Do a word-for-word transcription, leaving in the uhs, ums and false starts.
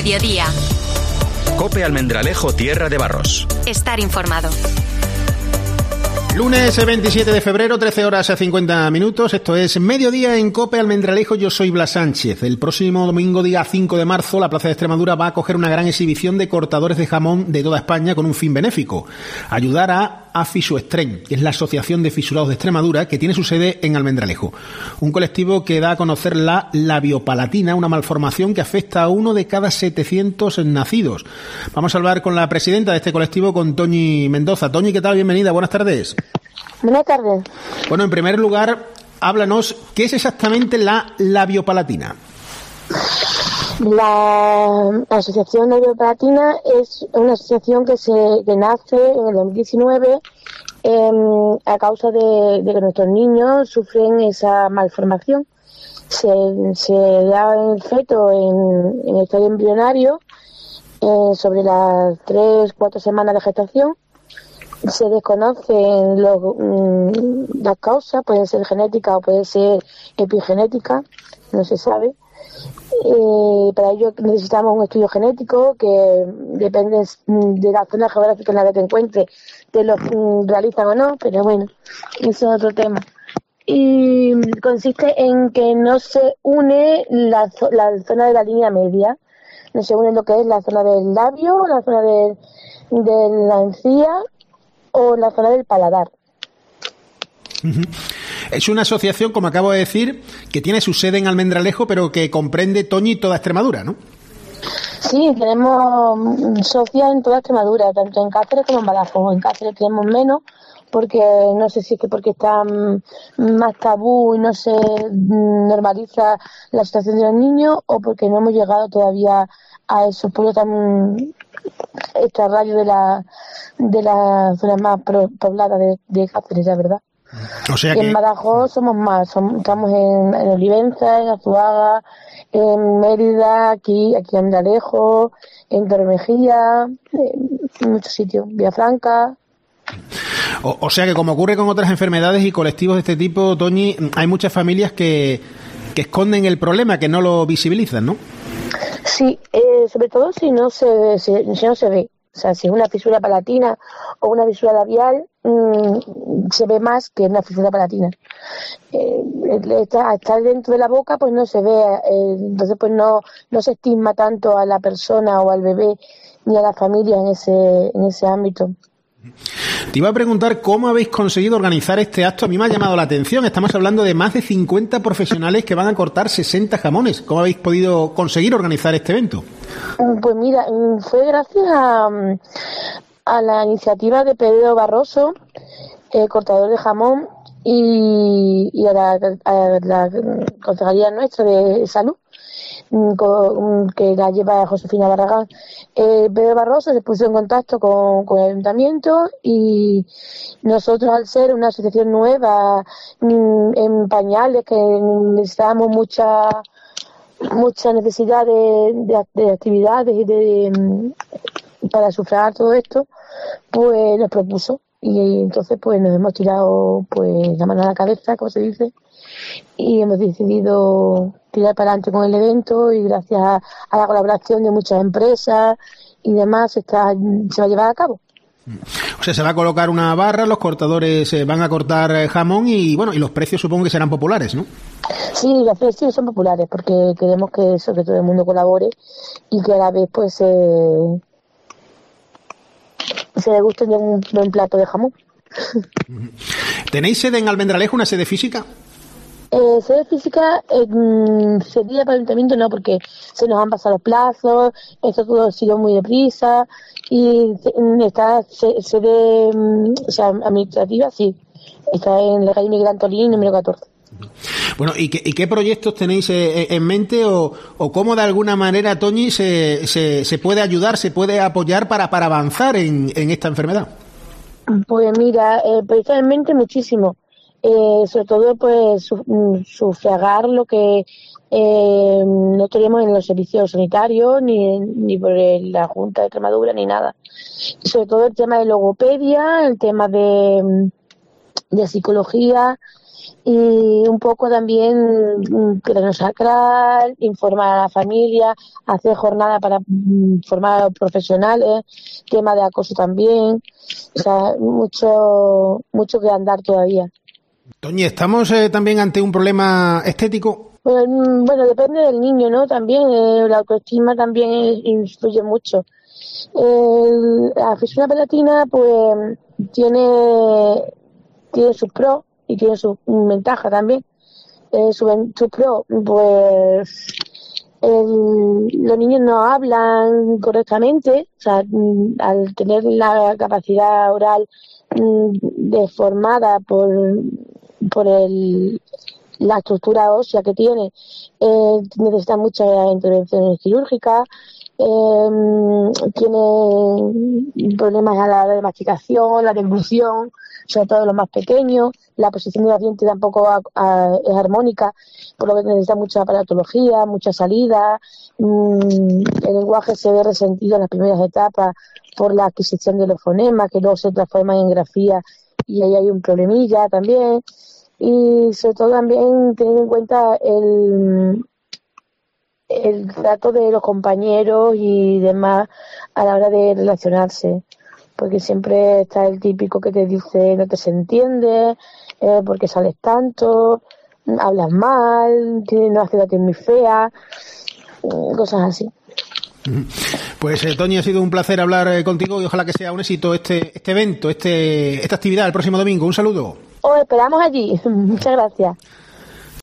mediodía. COPE Almendralejo, Tierra de Barros. Estar informado. Lunes veintisiete de febrero, trece horas a cincuenta minutos. Esto es Mediodía en COPE Almendralejo. Yo soy Blas Sánchez. El próximo domingo, día cinco de marzo, la Plaza de Extremadura va a acoger una gran exhibición de cortadores de jamón de toda España con un fin benéfico: ayudar a AFISUESTREN, que es la Asociación de Fisurados de Extremadura, que tiene su sede en Almendralejo. Un colectivo que da a conocer la labiopalatina, una malformación que afecta a uno de cada setecientos nacidos. Vamos a hablar con la presidenta de este colectivo, con Toñi Mendoza. Toñi, ¿qué tal? Bienvenida, buenas tardes. Buenas tardes. Bueno, en primer lugar, háblanos, ¿qué es exactamente la labiopalatina? La Asociación Labiopalatina es una asociación que se que nace en el dos mil diecinueve eh, a causa de, de que nuestros niños sufren esa malformación. Se, se da el feto en, en estado embrionario eh, sobre las tres, cuatro semanas de gestación. Se desconocen los, mm, las causas, puede ser genética o puede ser epigenética, no se sabe. Eh, para ello necesitamos un estudio genético que depende de la zona geográfica en la que te encuentres, te lo mm, realizan o no, pero bueno, eso es otro tema. Y consiste en que no se une la, la zona de la línea media, no se une lo que es la zona del labio, la zona de, de la encía o la zona del paladar. Uh-huh. Es una asociación, como acabo de decir, que tiene su sede en Almendralejo, pero que comprende, Toñi, toda Extremadura, ¿no? Sí, tenemos socias en toda Extremadura, tanto en Cáceres como en Badajoz. En Cáceres tenemos menos, porque no sé si es que porque está más tabú y no se normaliza la situación de los niños, o porque no hemos llegado todavía a esos pueblos tan extrarradios de la de las zonas más pobladas de, de Cáceres, la verdad. O sea que... En Badajoz somos más, somos, estamos en, en Olivenza, en Azuaga, en Mérida, aquí, aquí en Almendralejo, en Torremejía, en muchos sitios, Villafranca. O, o sea que, como ocurre con otras enfermedades y colectivos de este tipo, Toñi, hay muchas familias que, que esconden el problema, que no lo visibilizan, ¿no? Sí, eh, sobre todo si no se, si, si no se ve. O sea, si es una fisura palatina o una fisura labial, mmm, se ve más que una fisura palatina. Eh, estar, estar dentro de la boca, pues no se ve, eh, entonces pues no, no se estigma tanto a la persona o al bebé ni a la familia en ese, en ese ámbito. Te iba a preguntar cómo habéis conseguido organizar este acto. A mí me ha llamado la atención. Estamos hablando de más de cincuenta profesionales que van a cortar sesenta jamones. ¿Cómo habéis podido conseguir organizar este evento? Pues mira, fue gracias a, a la iniciativa de Pedro Barroso, eh, cortador de jamón, y, y a, la, a la Concejalía nuestra de Salud, que la lleva Josefina Barragán. Eh, Pedro Barroso se puso en contacto con, con el ayuntamiento, y nosotros, al ser una asociación nueva en pañales, que necesitábamos mucha mucha necesidad de, de, de actividades y de para sufragar todo esto, pues nos propuso, y entonces pues nos hemos tirado pues la mano a la cabeza, como se dice, y hemos decidido tirar para adelante con el evento, y gracias a, a la colaboración de muchas empresas y demás está, se va a llevar a cabo. O sea, se va a colocar una barra, los cortadores eh, van a cortar jamón, y bueno, y los precios supongo que serán populares, ¿no? Sí, los precios son populares porque queremos que eso, que todo el mundo colabore y que a la vez pues eh, se deguste de un buen plato de jamón. ¿Tenéis sede en Almendralejo, una sede física? Eh, sede física eh, sería para el ayuntamiento, no, porque se nos han pasado los plazos, esto todo ha sido muy deprisa, y está sede, o sea, administrativa, sí, está en la calle Miguel Antolín, número catorce. Bueno, ¿y qué, y qué proyectos tenéis eh, en mente, o, o cómo de alguna manera, Toñi, se, se, se puede ayudar, se puede apoyar para, para avanzar en, en esta enfermedad? Pues mira, eh, personalmente muchísimo. Eh, sobre todo pues su, sufragar lo que eh, no tenemos en los servicios sanitarios ni, ni por la Junta de Extremadura ni nada. Y sobre todo el tema de logopedia, el tema de, de psicología, y un poco también craniosacral, informar a la familia, hacer jornada para formar a los profesionales, tema de acoso también, o sea, mucho, mucho que andar todavía. Toñi, ¿estamos eh, también ante un problema estético? Bueno, bueno, depende del niño, ¿no? También eh, la autoestima también influye mucho. El, la fisura palatina, pues, tiene, tiene sus pros y tiene sus ventajas también. Eh, su, su pro, pues, el, los niños no hablan correctamente, o sea, al tener la capacidad oral deformada por, por el la estructura ósea que tiene, eh, necesita muchas intervenciones quirúrgicas, eh, tiene problemas a la hora de masticación, la deglución, sobre todo los más pequeños, la posición de los dientes tampoco a, a, es armónica, por lo que necesita mucha aparatología, mucha salida, mmm, el lenguaje se ve resentido en las primeras etapas por la adquisición de los fonemas, que luego se transforman en grafía y ahí hay un problemilla también. Y sobre todo también tener en cuenta el, el trato de los compañeros y demás a la hora de relacionarse, porque siempre está el típico que te dice no te se entiende, eh, porque sales tanto, hablas mal, tienes una actitud muy fea, cosas así. Pues eh, Toñi, ha sido un placer hablar eh, contigo y ojalá que sea un éxito este este evento, este esta actividad el próximo domingo. Un saludo. Os esperamos allí. Muchas gracias.